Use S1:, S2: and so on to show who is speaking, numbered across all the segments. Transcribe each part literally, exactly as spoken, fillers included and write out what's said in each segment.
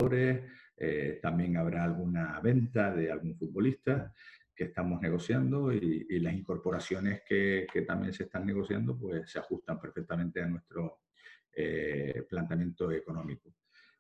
S1: jugadores, eh, también habrá alguna venta de algún futbolista que estamos negociando y, y las incorporaciones que, que también se están negociando pues se ajustan perfectamente a nuestro eh, planteamiento económico.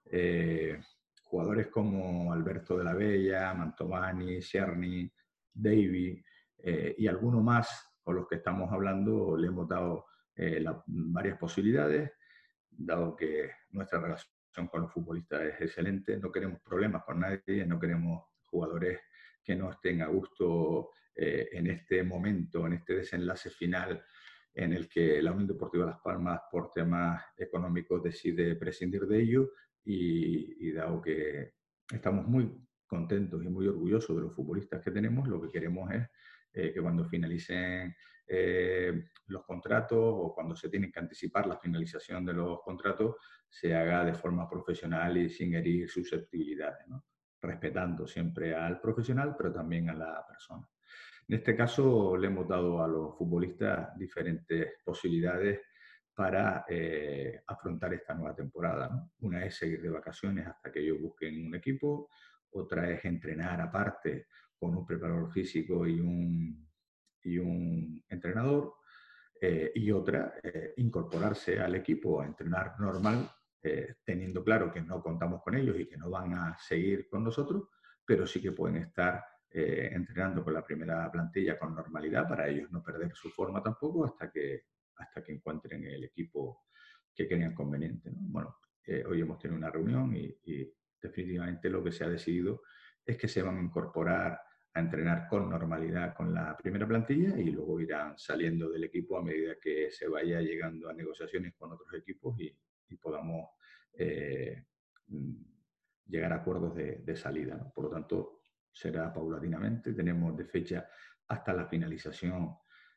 S1: Eh, jugadores como Alberto de la Bella, Mantovani, Cerny, Davy eh, y alguno más con los que estamos hablando le hemos dado eh, la, varias posibilidades, dado que nuestra relación con los futbolistas es excelente, no queremos problemas con nadie, no queremos jugadores que no estén a gusto eh, en este momento, en este desenlace final en el que la Unión Deportiva Las Palmas, por temas económicos, decide prescindir de ello y, y dado que estamos muy contentos y muy orgullosos de los futbolistas que tenemos, lo que queremos es eh, que cuando finalicen eh, los contratos o cuando se tienen que anticipar la finalización de los contratos, se haga de forma profesional y sin herir susceptibilidades, ¿no? Respetando siempre al profesional, pero también a la persona. En este caso, le hemos dado a los futbolistas diferentes posibilidades para eh, afrontar esta nueva temporada, ¿no? Una es seguir de vacaciones hasta que ellos busquen un equipo, otra es entrenar aparte con un preparador físico y un, y un entrenador, eh, y otra, eh, incorporarse al equipo a entrenar normal, eh, teniendo claro que no contamos con ellos y que no van a seguir con nosotros, pero sí que pueden estar eh, entrenando con la primera plantilla con normalidad para ellos no perder su forma tampoco hasta que, hasta que encuentren el equipo que crean conveniente, ¿no? Bueno, eh, hoy hemos tenido una reunión y, y definitivamente lo que se ha decidido es que se van a incorporar a entrenar con normalidad con la primera plantilla y luego irán saliendo del equipo a medida que se vaya llegando a negociaciones con otros equipos y, y podamos eh, llegar a acuerdos de, de salida, ¿no? Por lo tanto, será paulatinamente. Tenemos de fecha hasta la finalización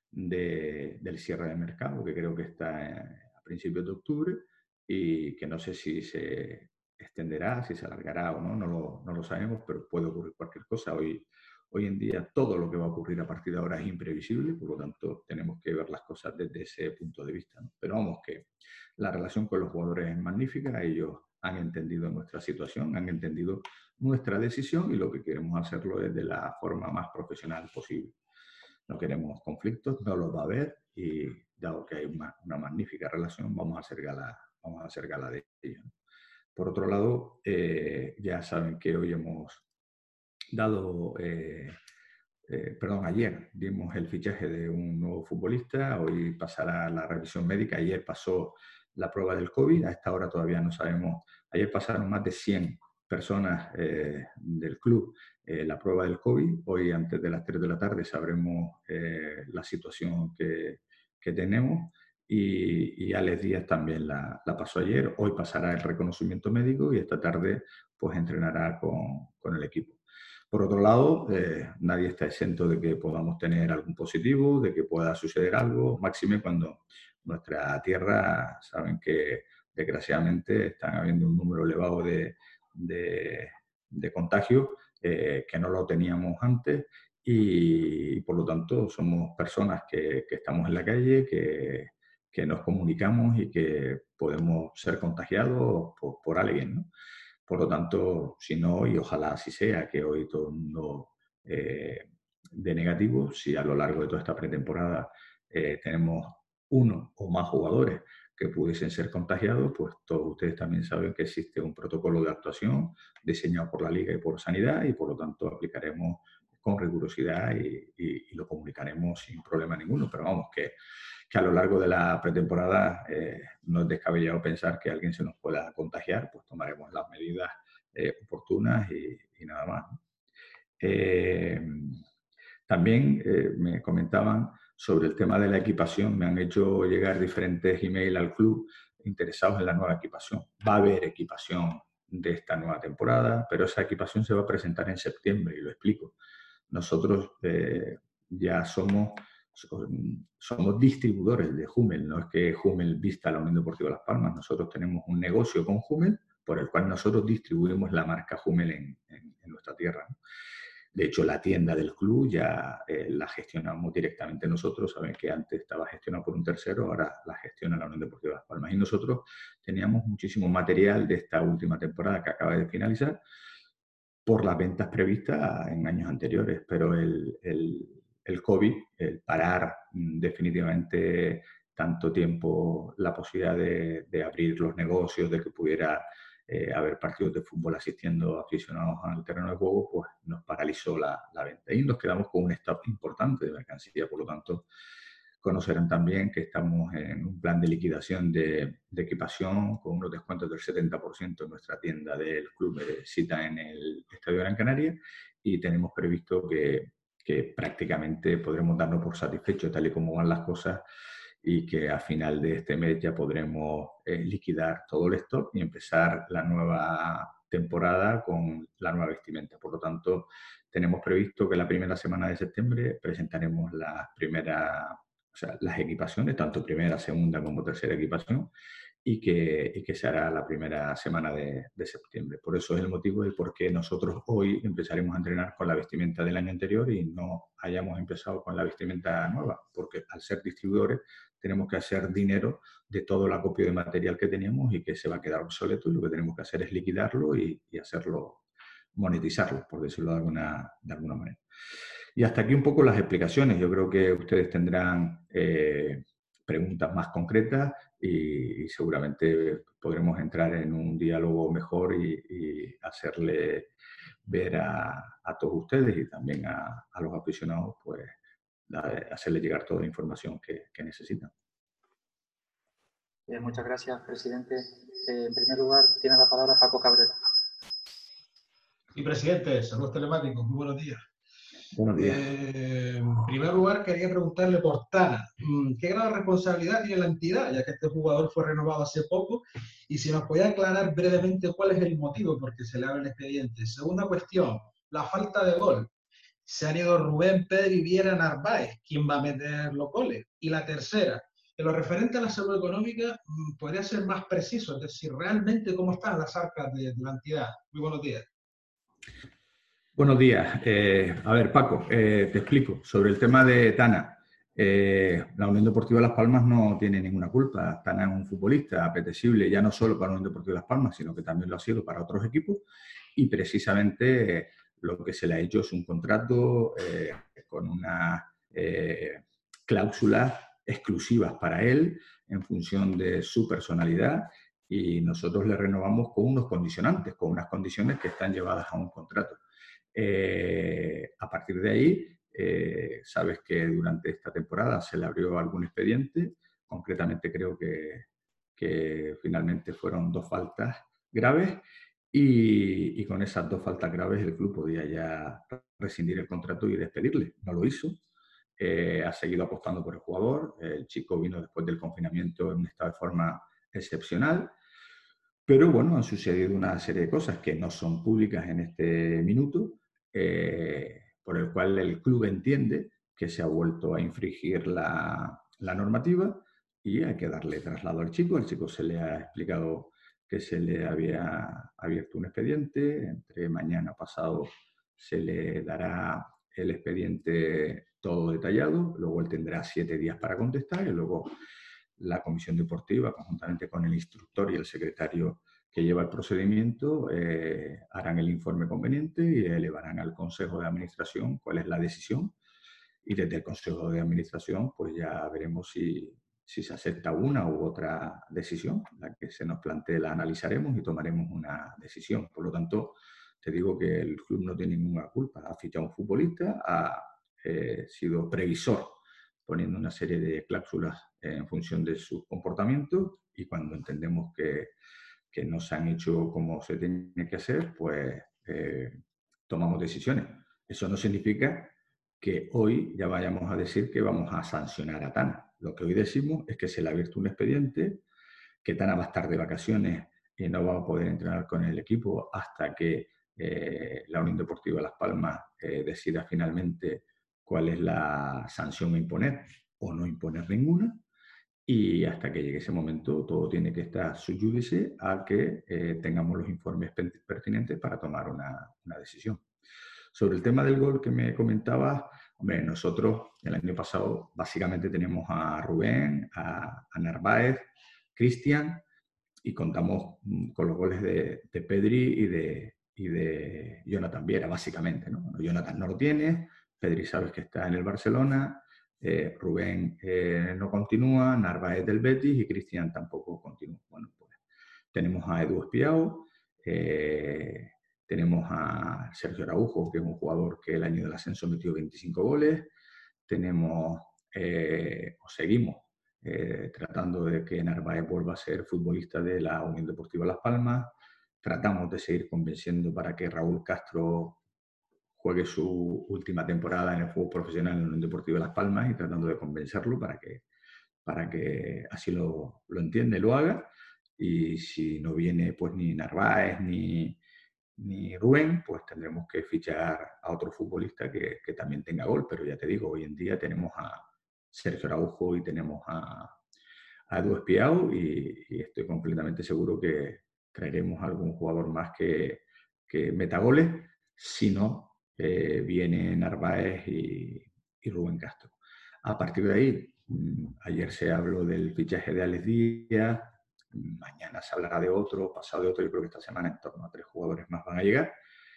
S1: de, del cierre de mercado, que creo que está a principios de octubre y que no sé si se extenderá, si se alargará o no, no lo, no lo sabemos, pero puede ocurrir cualquier cosa. Hoy, hoy en día todo lo que va a ocurrir a partir de ahora es imprevisible, por lo tanto tenemos que ver las cosas desde ese punto de vista, ¿no? Pero vamos, que la relación con los jugadores es magnífica, ellos han entendido nuestra situación, han entendido nuestra decisión y lo que queremos hacerlo es de la forma más profesional posible. No queremos conflictos, no los va a haber y dado que hay una, una magnífica relación, vamos a hacer gala, vamos a hacer gala de ello. Por otro lado, eh, ya saben que hoy hemos dado, eh, eh, perdón, ayer dimos el fichaje de un nuevo futbolista, hoy pasará la revisión médica, ayer pasó la prueba del COVID, a esta hora todavía no sabemos, ayer pasaron más de cien personas eh, del club eh, la prueba del COVID, hoy antes de las tres de la tarde sabremos eh, la situación que, que tenemos y, y Alex Díaz también la, la pasó ayer, hoy pasará el reconocimiento médico y esta tarde pues entrenará con, con el equipo. Por otro lado, eh, nadie está exento de que podamos tener algún positivo, de que pueda suceder algo, máxime cuando nuestra tierra, saben que desgraciadamente están habiendo un número elevado de, de, de contagios eh, que no lo teníamos antes y, y por lo tanto somos personas que, que estamos en la calle, que, que nos comunicamos y que podemos ser contagiados por, por alguien, ¿no? Por lo tanto, si no, y ojalá así sea, que hoy todo el mundo eh, de negativo, si a lo largo de toda esta pretemporada eh, tenemos uno o más jugadores que pudiesen ser contagiados, pues todos ustedes también saben que existe un protocolo de actuación diseñado por la Liga y por Sanidad y por lo tanto aplicaremos con rigurosidad y, y, y lo comunicaremos sin problema ninguno. Pero vamos, que, que a lo largo de la pretemporada eh, no es descabellado pensar que alguien se nos pueda contagiar, pues tomaremos las medidas eh, oportunas y, y nada más, ¿no? Eh, también eh, me comentaban sobre el tema de la equipación, me han hecho llegar diferentes emails al club interesados en la nueva equipación. Va a haber equipación de esta nueva temporada, pero esa equipación se va a presentar en septiembre y lo explico. Nosotros eh, ya somos, somos distribuidores de Hummel, no es que Hummel vista a la Unión Deportiva Las Palmas, nosotros tenemos un negocio con Hummel por el cual nosotros distribuimos la marca Hummel en, en, en nuestra tierra, ¿no? De hecho, la tienda del club ya eh, la gestionamos directamente nosotros. Saben que antes estaba gestionada por un tercero, ahora la gestiona la Unión Deportiva Las Palmas. Y nosotros teníamos muchísimo material de esta última temporada que acaba de finalizar por las ventas previstas en años anteriores, pero el, el, el COVID, el parar definitivamente tanto tiempo la posibilidad de, de abrir los negocios, de que pudiera eh, haber partidos de fútbol asistiendo aficionados al terreno de juego, pues nos paralizó la, la venta y nos quedamos con un stock importante de mercancía. Por lo tanto, conocerán también que estamos en un plan de liquidación de, de equipación con unos descuentos del setenta por ciento en nuestra tienda del Club de Cita en el Estadio Gran Canaria y tenemos previsto que, que prácticamente podremos darnos por satisfechos tal y como van las cosas y que a final de este mes ya podremos eh, liquidar todo el stock y empezar la nueva temporada con la nueva vestimenta. Por lo tanto, tenemos previsto que la primera semana de septiembre presentaremos las primeras, o sea, las equipaciones, tanto primera, segunda como tercera equipación, y que, y que se hará la primera semana de, de septiembre. Por eso es el motivo de por qué nosotros hoy empezaremos a entrenar con la vestimenta del año anterior y no hayamos empezado con la vestimenta nueva, porque al ser distribuidores tenemos que hacer dinero de todo el acopio de material que teníamos y que se va a quedar obsoleto, y lo que tenemos que hacer es liquidarlo y, y hacerlo, monetizarlo, por decirlo de alguna, de alguna manera. Y hasta aquí un poco las explicaciones. Yo creo que ustedes tendrán eh, preguntas más concretas y, y seguramente podremos entrar en un diálogo mejor y, y hacerle ver a, a todos ustedes y también a, a los aficionados, pues, hacerle llegar toda la información que, que necesitan.
S2: Eh, muchas gracias, presidente. Eh, en primer lugar, tiene la palabra Paco Cabrera.
S3: Sí, presidente, saludos telemáticos, muy buenos días.
S1: Buenos días.
S3: Eh, en primer lugar, quería preguntarle por Tana. ¿Qué grado de responsabilidad tiene la entidad, ya que este jugador fue renovado hace poco? Y si nos podía aclarar brevemente cuál es el motivo por que se le abre el expediente. Segunda cuestión, la falta de gol. Se han ido Rubén, Pedro y Viera Narváez. ¿Quién va a meter los goles? Y la tercera, en lo referente a la salud económica, podría ser más preciso, es decir, realmente cómo están las arcas de, de la entidad. Muy buenos días.
S1: Buenos días. Eh, a ver, Paco, eh, te explico. Sobre el tema de Tana, eh, la Unión Deportiva Las Palmas no tiene ninguna culpa. Tana es un futbolista apetecible ya no solo para la Unión Deportiva Las Palmas, sino que también lo ha sido para otros equipos. Y precisamente eh, lo que se le ha hecho es un contrato eh, con unas eh, cláusulas exclusivas para él en función de su personalidad. Y nosotros le renovamos con unos condicionantes, con unas condiciones que están llevadas a un contrato. Eh, a partir de ahí, eh, sabes que durante esta temporada se le abrió algún expediente, concretamente creo que, que finalmente fueron dos faltas graves y, y con esas dos faltas graves el club podía ya rescindir el contrato y despedirle. No lo hizo. Eh, ha seguido apostando por el jugador. El chico vino después del confinamiento en un estado de forma excepcional. Pero bueno, han sucedido una serie de cosas que no son públicas en este minuto, eh, por el cual el club entiende que se ha vuelto a infringir la, la normativa y hay que darle traslado al chico. Al chico se le ha explicado que se le había abierto un expediente, entre mañana pasado se le dará el expediente todo detallado, luego él tendrá siete días para contestar y luego la comisión deportiva, conjuntamente con el instructor y el secretario que lleva el procedimiento, eh, harán el informe conveniente y elevarán al Consejo de Administración cuál es la decisión. Y desde el Consejo de Administración, pues ya veremos si, si se acepta una u otra decisión. La que se nos plantee la analizaremos y tomaremos una decisión. Por lo tanto, te digo que el club no tiene ninguna culpa. Ha fichado un futbolista, ha eh, sido previsor, poniendo una serie de cláusulas en función de sus comportamientos, y cuando entendemos que, que no se han hecho como se tiene que hacer, pues eh, tomamos decisiones. Eso no significa que hoy ya vayamos a decir que vamos a sancionar a Tana. Lo que hoy decimos es que se le ha abierto un expediente, que Tana va a estar de vacaciones y no va a poder entrenar con el equipo hasta que eh, la Unión Deportiva Las Palmas eh, decida finalmente cuál es la sanción a imponer o no imponer ninguna, y hasta que llegue ese momento todo tiene que estar sub judice a que eh, tengamos los informes pertinentes para tomar una, una decisión. Sobre el tema del gol que me comentabas, hombre, nosotros el año pasado básicamente teníamos a Rubén, a, a Narváez, Cristian, y contamos con los goles de, de Pedri y de, y de Jonathan Viera, básicamente, ¿no? Bueno, Jonathan no lo tiene, Pedri sabes que está en el Barcelona, eh, Rubén eh, no continúa, Narváez del Betis y Cristian tampoco continúa. Bueno, pues tenemos a Edu Espiao, eh, tenemos a Sergio Araujo, que es un jugador que el año del ascenso metió veinticinco goles, tenemos, eh, o seguimos, Eh, tratando de que Narváez vuelva a ser futbolista de la Unión Deportiva Las Palmas. Tratamos de seguir convenciendo para que Raúl Castro juegue su última temporada en el fútbol profesional en la Unión Deportiva Las Palmas y tratando de convencerlo para que, para que así lo, lo entienda y lo haga. Y si no viene pues ni Narváez ni, ni Rubén, pues tendremos que fichar a otro futbolista que, que también tenga gol. Pero ya te digo, hoy en día tenemos a Sergio Araujo y tenemos a, a Edu Espiao y, y estoy completamente seguro que traeremos algún jugador más que, que meta goles, si no eh, viene Narváez y, y Rubén Castro. A partir de ahí, ayer se habló del fichaje de Alex Díaz, mañana se hablará de otro, pasado de otro, yo creo que esta semana en torno a tres jugadores más van a llegar.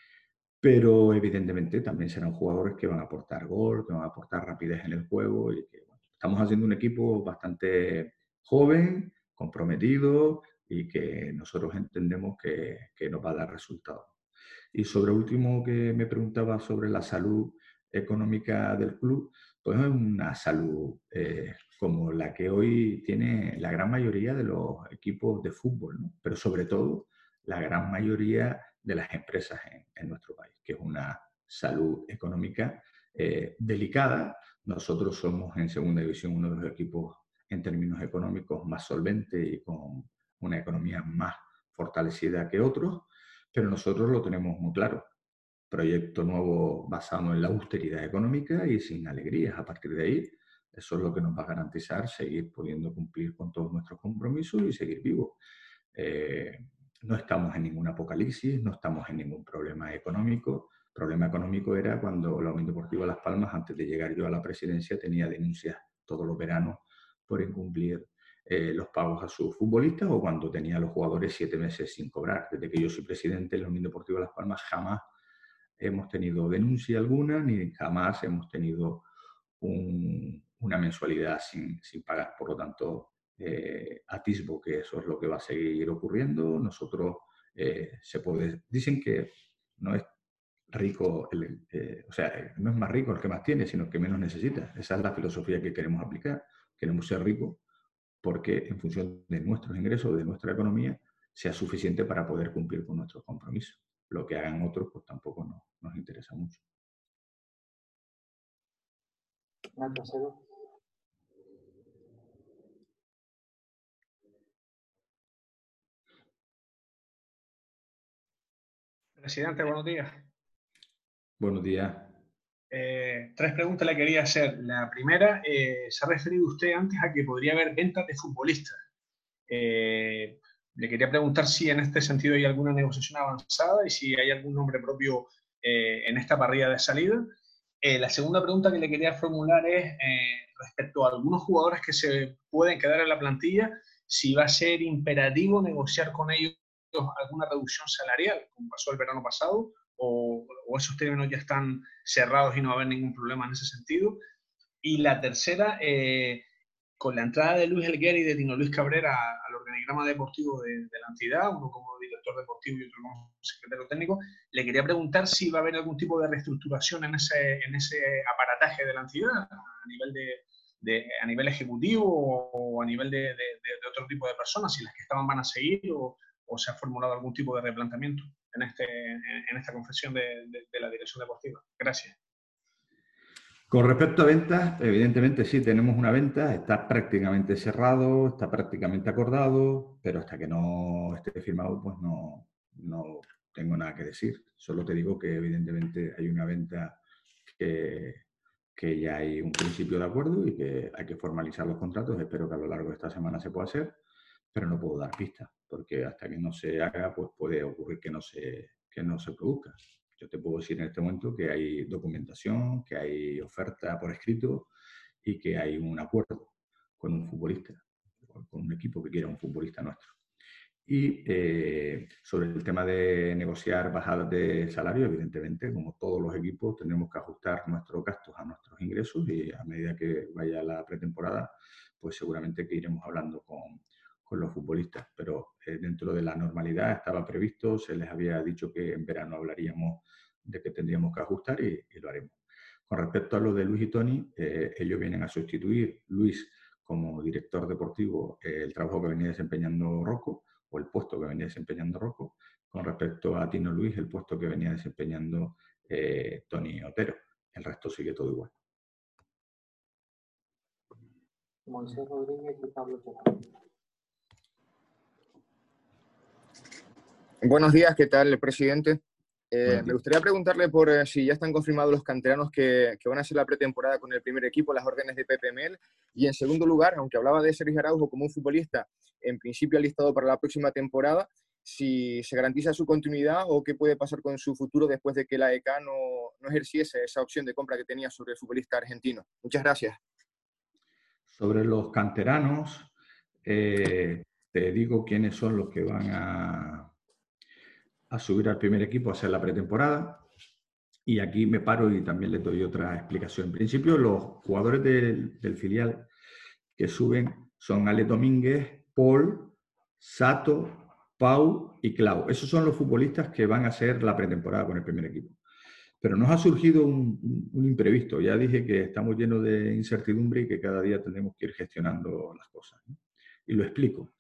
S1: Pero evidentemente también serán jugadores que van a aportar gol, que van a aportar rapidez en el juego y que bueno, estamos haciendo un equipo bastante joven, comprometido y que nosotros entendemos que, que nos va a dar resultados. Y sobre lo último que me preguntaba sobre la salud económica del club, pues es una salud eh, como la que hoy tiene la gran mayoría de los equipos de fútbol, ¿no? Pero sobre todo la gran mayoría de las empresas en, en nuestro país, que es una salud económica eh, delicada. Nosotros somos en segunda división uno de los equipos en términos económicos más solventes y con una economía más fortalecida que otros, pero nosotros lo tenemos muy claro. Proyecto nuevo basado en la austeridad económica y sin alegrías. A partir de ahí, eso es lo que nos va a garantizar seguir pudiendo cumplir con todos nuestros compromisos y seguir vivos. Eh, no estamos en ningún apocalipsis, no estamos en ningún problema económico. El problema económico era cuando la Unión Deportiva Las Palmas, antes de llegar yo a la presidencia, tenía denuncias todos los veranos por incumplir eh, los pagos a sus futbolistas o cuando tenía a los jugadores siete meses sin cobrar. Desde que yo soy presidente de la Unión Deportiva Las Palmas, jamás hemos tenido denuncia alguna ni jamás hemos tenido un, una mensualidad sin, sin pagar. Por lo tanto, eh, atisbo que eso es lo que va a seguir ocurriendo. Nosotros eh, se puede, dicen que no es rico, el, eh, o sea, no es más rico el que más tiene, sino el que menos necesita. Esa es la filosofía que queremos aplicar. Queremos ser ricos porque en función de nuestros ingresos, de nuestra economía, sea suficiente para poder cumplir con nuestros compromisos. Lo que hagan otros, pues tampoco nos, nos interesa mucho.
S4: Presidente, buenos días.
S1: Buenos días.
S4: Eh, tres preguntas le quería hacer. La primera, eh, se ha referido usted antes a que podría haber ventas de futbolistas. Eh, le quería preguntar si en este sentido hay alguna negociación avanzada y si hay algún nombre propio eh, en esta parrilla de salida. Eh, la segunda pregunta que le quería formular es eh, respecto a algunos jugadores que se pueden quedar en la plantilla, si va a ser imperativo negociar con ellos alguna reducción salarial, como pasó el verano pasado, o, o esos términos ya están cerrados y no va a haber ningún problema en ese sentido. Y la tercera, eh, con la entrada de Luis Helguera y de Tino Luis Cabrera al organigrama deportivo de, de la entidad, uno como director deportivo y otro como secretario técnico, le quería preguntar si va a haber algún tipo de reestructuración en ese, en ese aparataje de la entidad a nivel, de, de, a nivel ejecutivo o a nivel de, de, de otro tipo de personas, si las que estaban van a seguir o, o se ha formulado algún tipo de replanteamiento en, este, en, en esta confesión de, de, de la dirección deportiva. Gracias.
S1: Con respecto a ventas, evidentemente sí tenemos una venta, está prácticamente cerrado, está prácticamente acordado, pero hasta que no esté firmado, pues no, no tengo nada que decir. Solo te digo que evidentemente hay una venta que, que ya hay un principio de acuerdo y que hay que formalizar los contratos. Espero que a lo largo de esta semana se pueda hacer, pero no puedo dar pistas, porque hasta que no se haga, pues puede ocurrir que no se, que no se produzca. Yo te puedo decir en este momento que hay documentación, que hay oferta por escrito y que hay un acuerdo con un futbolista, con un equipo que quiera un futbolista nuestro. Y eh, sobre el tema de negociar bajadas de salario, evidentemente, como todos los equipos, tenemos que ajustar nuestros gastos a nuestros ingresos y a medida que vaya la pretemporada, pues seguramente que iremos hablando con, con los futbolistas. Pero eh, dentro de la normalidad estaba previsto, se les había dicho que en verano hablaríamos de que tendríamos que ajustar y, y lo haremos. Con respecto a lo de Luis y Tony, eh, ellos vienen a sustituir Luis como director deportivo eh, el trabajo que venía desempeñando Rocco, o el puesto que venía desempeñando Rocco, con respecto a Tino Luis, el puesto que venía desempeñando eh, Tony Otero. El resto sigue todo igual.
S2: Moisés Rodríguez y Pablo Chacón.
S5: Buenos días, ¿qué tal, presidente? Eh, me gustaría preguntarle por eh, si ya están confirmados los canteranos que, que van a hacer la pretemporada con el primer equipo, las órdenes de Pepe Mel. Y en segundo lugar, aunque hablaba de Sergio Araujo como un futbolista en principio alistado para la próxima temporada, si se garantiza su continuidad o qué puede pasar con su futuro después de que la E C A no, no ejerciese esa opción de compra que tenía sobre el futbolista argentino. Muchas gracias.
S1: Sobre los canteranos, eh, te digo quiénes son los que van a, a subir al primer equipo a hacer la pretemporada. Y aquí me paro y también les doy otra explicación. En principio, los jugadores del, del filial que suben son Ale Domínguez, Paul, Sato, Pau y Clau. Esos son los futbolistas que van a hacer la pretemporada con el primer equipo. Pero nos ha surgido un, un, un imprevisto. Ya dije que estamos llenos de incertidumbre y que cada día tenemos que ir gestionando las cosas, ¿no? Y lo explico.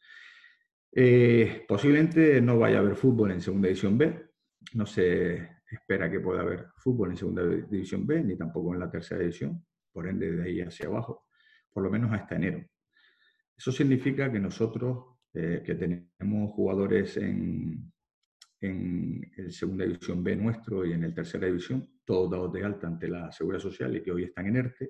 S1: Eh, posiblemente no vaya a haber fútbol en Segunda División B. No se espera que pueda haber fútbol en Segunda División B, ni tampoco en la Tercera División. Por ende, de ahí hacia abajo, por lo menos hasta enero. Eso significa que nosotros, eh, que tenemos jugadores en, en el Segunda División B nuestro y en el Tercera División, todos dados de alta ante la Seguridad Social y que hoy están en ERTE,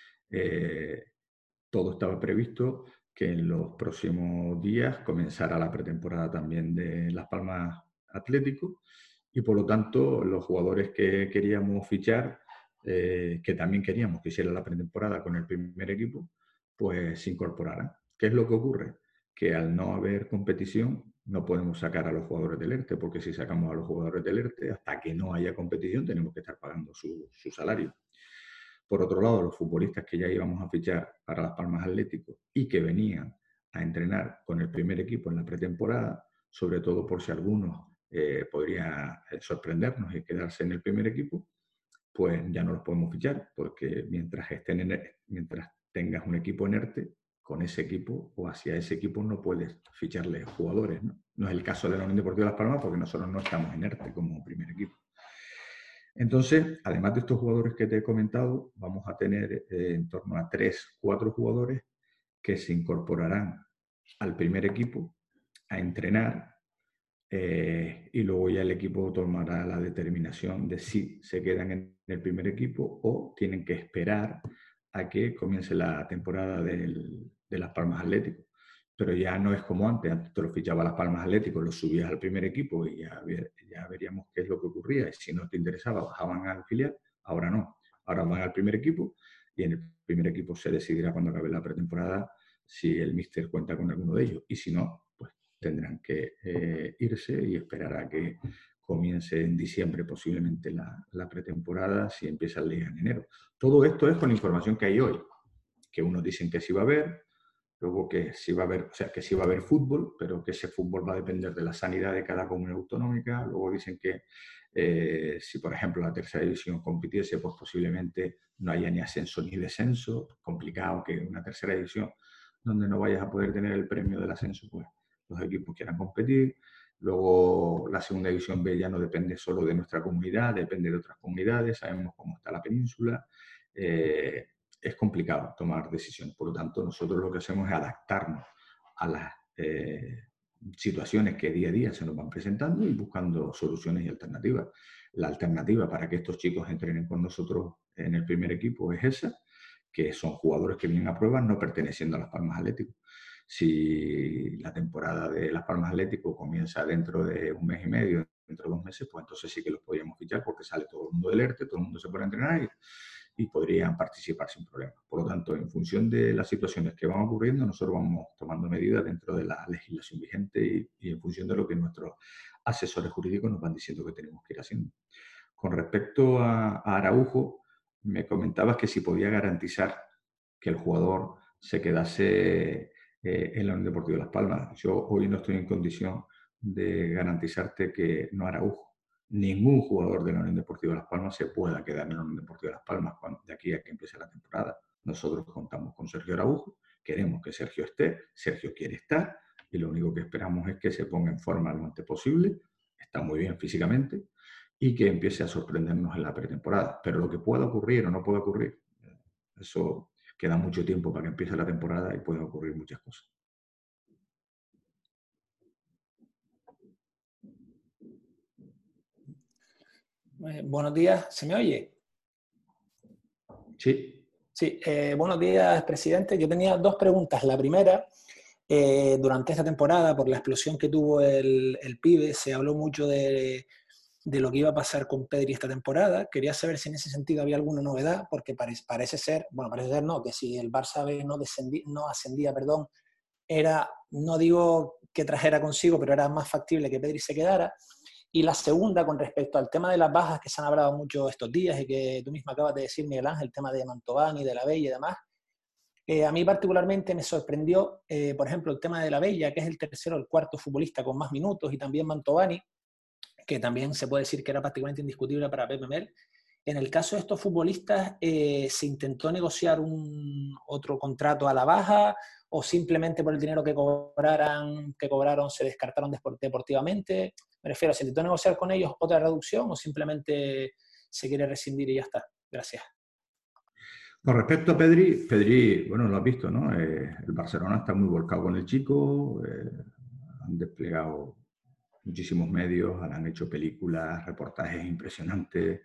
S1: eh, todo estaba previsto que en los próximos días comenzara la pretemporada también de Las Palmas Atlético y por lo tanto los jugadores que queríamos fichar, eh, que también queríamos que hiciera la pretemporada con el primer equipo, pues se incorporaran. ¿Qué es lo que ocurre? Que al no haber competición no podemos sacar a los jugadores del ERTE, porque si sacamos a los jugadores del ERTE, hasta que no haya competición tenemos que estar pagando su, su salario. Por otro lado, los futbolistas que ya íbamos a fichar para Las Palmas Atlético y que venían a entrenar con el primer equipo en la pretemporada, sobre todo por si alguno eh, podría sorprendernos y quedarse en el primer equipo, pues ya no los podemos fichar, porque mientras, estén en, mientras tengas un equipo en ERTE, con ese equipo o hacia ese equipo no puedes ficharle jugadores, ¿no? No es el caso de la Unión Deportiva Las Palmas porque nosotros no estamos en ERTE como primer equipo. Entonces, además de estos jugadores que te he comentado, vamos a tener eh, en torno a tres, cuatro jugadores que se incorporarán al primer equipo a entrenar eh, y luego ya el equipo tomará la determinación de si se quedan en el primer equipo o tienen que esperar a que comience la temporada del, de Las Palmas Atlético. Pero ya no es como antes, antes te lo fichaba Las Palmas Atlético, los subías al primer equipo y ya, ver, ya veríamos qué es lo que ocurría. Y si no te interesaba, bajaban al filial, ahora no. Ahora van al primer equipo y en el primer equipo se decidirá cuando acabe la pretemporada si el míster cuenta con alguno de ellos. Y si no, pues tendrán que eh, irse y esperar a que comience en diciembre posiblemente la, la pretemporada, si empieza la liga en enero. Todo esto es con la información que hay hoy, que unos dicen que sí va a haber, luego que sí va a haber, o sea, que sí va a haber fútbol, pero que ese fútbol va a depender de la sanidad de cada comunidad autonómica. Luego dicen que eh, si, por ejemplo, la tercera división compitiese, pues posiblemente no haya ni ascenso ni descenso. Complicado que una tercera división donde no vayas a poder tener el premio del ascenso, pues los equipos quieran competir. Luego la segunda división B ya no depende solo de nuestra comunidad, depende de otras comunidades, sabemos cómo está la península. Eh, es complicado tomar decisiones. Por lo tanto, nosotros lo que hacemos es adaptarnos a las eh, situaciones que día a día se nos van presentando y buscando soluciones y alternativas. La alternativa para que estos chicos entrenen con nosotros en el primer equipo es esa, que son jugadores que vienen a pruebas no perteneciendo a Las Palmas Atlético. Si la temporada de Las Palmas Atlético comienza dentro de un mes y medio, dentro de dos meses, pues entonces sí que los podríamos fichar porque sale todo el mundo del ERTE, todo el mundo se puede entrenar y, y podrían participar sin problema. Por lo tanto, en función de las situaciones que van ocurriendo, nosotros vamos tomando medidas dentro de la legislación vigente y, y en función de lo que nuestros asesores jurídicos nos van diciendo que tenemos que ir haciendo. Con respecto a, a Araujo, me comentabas que si podía garantizar que el jugador se quedase eh, en la Unión Deportiva Las Palmas. Yo hoy no estoy en condición de garantizarte que no Araujo, ningún jugador de la Unión Deportiva Las Palmas se pueda quedar en la Unión Deportiva Las Palmas cuando, de aquí a que empiece la temporada. Nosotros contamos con Sergio Araujo, queremos que Sergio esté, Sergio quiere estar y lo único que esperamos es que se ponga en forma lo antes posible, está muy bien físicamente y que empiece a sorprendernos en la pretemporada. Pero lo que pueda ocurrir o no pueda ocurrir, eso queda mucho tiempo para que empiece la temporada y pueden ocurrir muchas cosas.
S6: Eh, buenos días, ¿se me oye?
S1: Sí.
S6: Sí, eh, buenos días, presidente. Yo tenía dos preguntas. La primera, eh, durante esta temporada, por la explosión que tuvo el, el pibe, se habló mucho de, de lo que iba a pasar con Pedri esta temporada. Quería saber si en ese sentido había alguna novedad, porque parece, parece ser, bueno, parece ser no, que si el Barça B no, descendí, no ascendía, perdón, era, no digo que trajera consigo, pero era más factible que Pedri se quedara. Y la segunda, con respecto al tema de las bajas que se han hablado mucho estos días y que tú mismo acabas de decir, Miguel Ángel, el tema de Mantovani, de la Bella y demás, eh, a mí particularmente me sorprendió, eh, por ejemplo, el tema de la Bella, que es el tercero o el cuarto futbolista con más minutos, y también Mantovani, que también se puede decir que era prácticamente indiscutible para Pepe Mel. En el caso de estos futbolistas, eh, ¿se intentó negociar un otro contrato a la baja o simplemente por el dinero que cobraran, que cobraron se descartaron deportivamente? Me refiero, ¿se intentó negociar con ellos otra reducción o simplemente se quiere rescindir y ya está? Gracias.
S1: Con respecto a Pedri, Pedri, bueno, lo has visto, ¿no? Eh, el Barcelona está muy volcado con el chico, eh, han desplegado muchísimos medios, han hecho películas, reportajes impresionantes.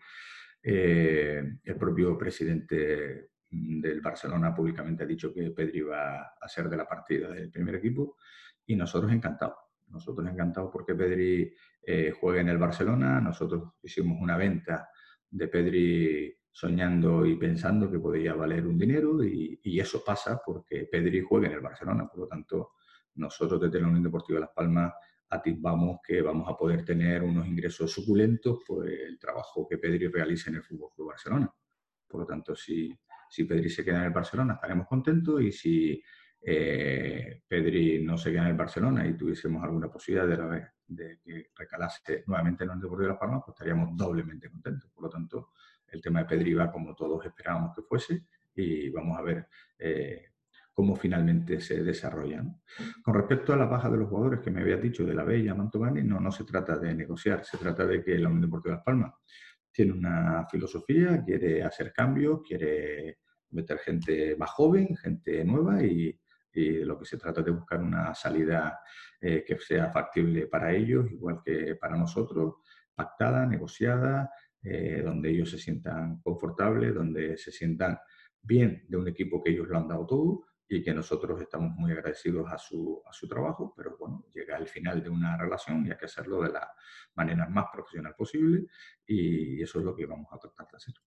S1: Eh, el propio presidente del Barcelona públicamente ha dicho que Pedri va a ser de la partida del primer equipo y nosotros encantados. Nosotros encantados porque Pedri eh, juega en el Barcelona. Nosotros hicimos una venta de Pedri soñando y pensando que podía valer un dinero y, y eso pasa porque Pedri juega en el Barcelona. Por lo tanto, nosotros desde la Unión Deportiva Las Palmas atisbamos que vamos a poder tener unos ingresos suculentos por el trabajo que Pedri realiza en el Fútbol Club Barcelona. Por lo tanto, si, si Pedri se queda en el Barcelona, estaremos contentos y si eh, Pedri no se queda en el Barcelona y tuviésemos alguna posibilidad de, de que recalase nuevamente en el Deportivo de Las Palmas, pues estaríamos doblemente contentos. Por lo tanto, el tema de Pedri va como todos esperábamos que fuese y vamos a ver eh, cómo finalmente se desarrollan. Con respecto a la baja de los jugadores que me habías dicho de la Bella, Mantovani, no, no se trata de negociar, se trata de que la Unión Deportiva Las Palmas tiene una filosofía, quiere hacer cambios, quiere meter gente más joven, gente nueva y, y lo que se trata es de buscar una salida eh, que sea factible para ellos, igual que para nosotros, pactada, negociada, eh, donde ellos se sientan confortables, donde se sientan bien de un equipo que ellos lo han dado todo y que nosotros estamos muy agradecidos a su, a su trabajo, pero bueno, llega al final de una relación y hay que hacerlo de la manera más profesional posible y eso es lo que vamos a tratar de hacer.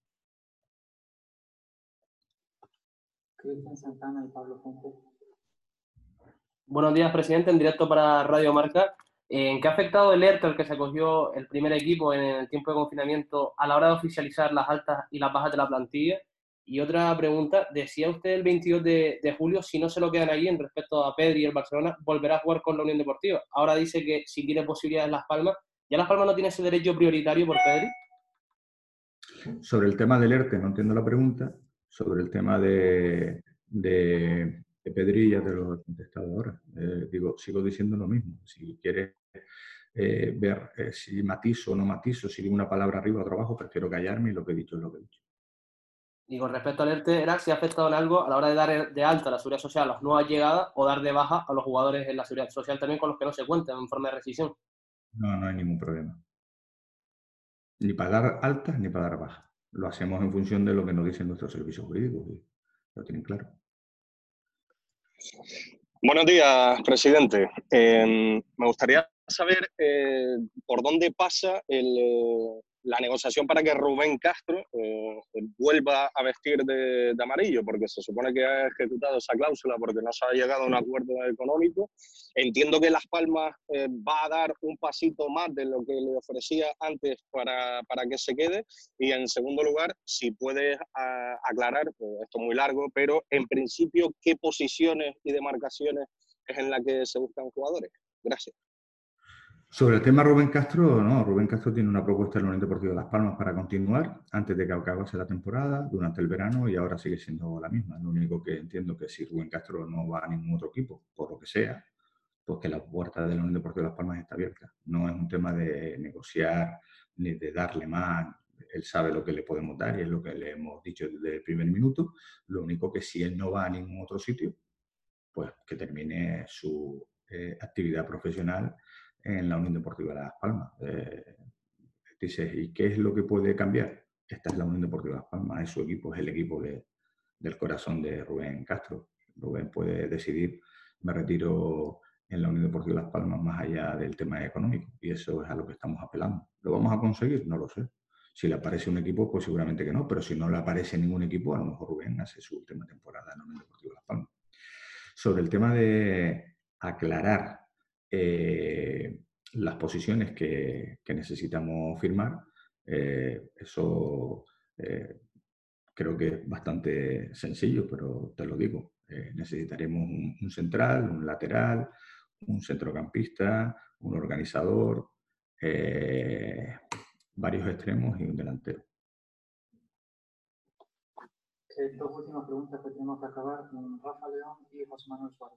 S2: Cristian Santana y Pablo Fuentes.
S7: Buenos días, presidente, en directo para Radio Marca. ¿En qué ha afectado el ERTE al que se acogió el primer equipo en el tiempo de confinamiento a la hora de oficializar las altas y las bajas de la plantilla? Y otra pregunta, decía usted el veintidós de, de julio, si no se lo quedan allí en respecto a Pedri y el Barcelona, volverá a jugar con la Unión Deportiva. Ahora dice que si tiene posibilidades Las Palmas, ¿ya Las Palmas no tiene ese derecho prioritario por Pedri?
S1: Sobre el tema del ERTE, no entiendo la pregunta. Sobre el tema de, de, de Pedri, ya te lo he contestado ahora. Eh, digo, sigo diciendo lo mismo. Si quieres eh, ver eh, si matizo o no matizo, si digo una palabra arriba o otra abajo, prefiero callarme y lo que he dicho es lo que he dicho.
S7: Y con respecto al ERTE, ¿era si ha afectado en algo a la hora de dar de alta a la Seguridad Social a las nuevas llegadas o dar de baja a los jugadores en la Seguridad Social también con los que no se cuentan en forma de rescisión?
S1: No, no hay ningún problema. Ni para dar altas ni para dar bajas. Lo hacemos en función de lo que nos dicen nuestros servicios jurídicos. Lo tienen claro.
S8: Buenos días, presidente. Eh, me gustaría saber eh, por dónde pasa el, eh, la negociación para que Rubén Castro eh, vuelva a vestir de, de amarillo, porque se supone que ha ejecutado esa cláusula porque no se ha llegado a un acuerdo económico. Entiendo que Las Palmas eh, va a dar un pasito más de lo que le ofrecía antes para, para que se quede. Y en segundo lugar, si puedes a, aclarar, pues esto es muy largo, pero en principio, ¿qué posiciones y demarcaciones es en la que se buscan jugadores? Gracias.
S1: Sobre el tema Rubén Castro, no, Rubén Castro tiene una propuesta en la Unión Deportiva de Las Palmas para continuar antes de que acabase la temporada, durante el verano, y ahora sigue siendo la misma. Lo único que entiendo que si Rubén Castro no va a ningún otro equipo, por lo que sea, pues que la puerta de la Unión Deportiva de Las Palmas está abierta. No es un tema de negociar ni de darle más. Él sabe lo que le podemos dar y es lo que le hemos dicho desde el primer minuto. Lo único que si él no va a ningún otro sitio, pues que termine su eh, actividad profesional en la Unión Deportiva de Las Palmas. Eh, dices, ¿y qué es lo que puede cambiar? Esta es la Unión Deportiva de Las Palmas, es su equipo, es el equipo de, del corazón de Rubén Castro. Rubén puede decidir, me retiro en la Unión Deportiva de Las Palmas más allá del tema económico, y eso es a lo que estamos apelando. ¿Lo vamos a conseguir? No lo sé. Si le aparece un equipo, pues seguramente que no, pero si no le aparece ningún equipo, a lo mejor Rubén hace su última temporada en la Unión Deportiva de Las Palmas. Sobre el tema de aclarar eh, las posiciones que, que necesitamos firmar, eh, eso eh, creo que es bastante sencillo, pero te lo digo. Eh, necesitaremos un, un central, un lateral, un centrocampista, un organizador, eh, varios extremos y un delantero.
S2: Eh, dos últimas preguntas que tenemos que acabar con Rafa León y José Manuel Suárez.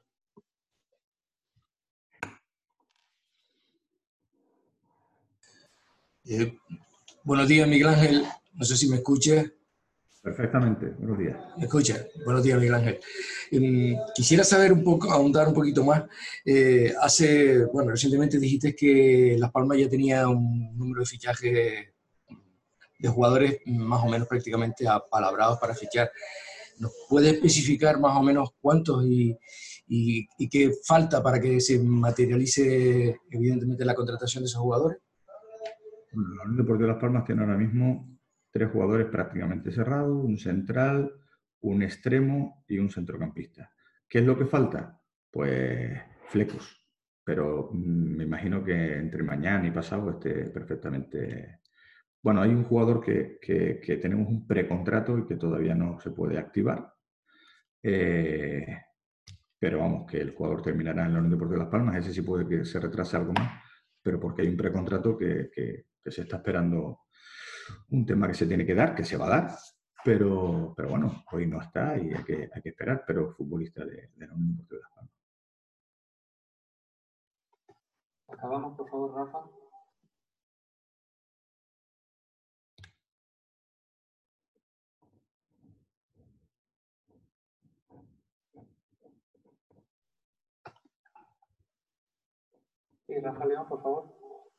S9: Eh, buenos días, Miguel Ángel. No sé si me escucha.
S1: Perfectamente. Buenos días.
S9: ¿Me escucha? Buenos días, Miguel Ángel. Eh, quisiera saber un poco, ahondar un poquito más. Eh, hace, bueno, recientemente dijiste que Las Palmas ya tenía un número de fichajes de jugadores más o menos prácticamente apalabrados para fichar. ¿Nos puede especificar más o menos cuántos y, y, y qué falta para que se materialice evidentemente la contratación de esos jugadores?
S1: La Unión Deportiva de Las Palmas tiene ahora mismo tres jugadores prácticamente cerrados, un central, un extremo y un centrocampista. ¿Qué es lo que falta? Pues flecos. Pero mmm, me imagino que entre mañana y pasado esté perfectamente... Bueno, hay un jugador que, que, que tenemos un precontrato y que todavía no se puede activar. Eh, pero vamos, que el jugador terminará en la Unión Deportiva de Las Palmas. Ese sí puede que se retrase algo más, pero porque hay un precontrato que, que, que se está esperando, un tema que se tiene que dar, que se va a dar, pero, pero bueno, hoy no está y hay que, hay que esperar, pero futbolista de, de la Unión Deportiva de Las Palmas.
S2: Acabamos, por favor, Rafa. Y Rafa León, por favor.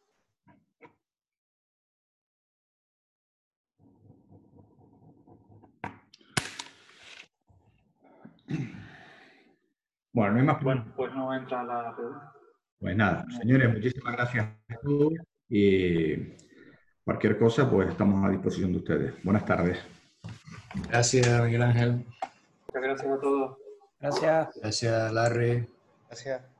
S1: Bueno, no hay más preguntas.
S2: Bueno, pues no entra la pregunta.
S1: Pues nada, señores, muchísimas gracias y cualquier cosa, pues estamos a disposición de ustedes. Buenas tardes.
S9: Gracias, Miguel Ángel.
S2: Muchas gracias a todos.
S6: Gracias.
S9: Gracias, Larry.
S10: Gracias.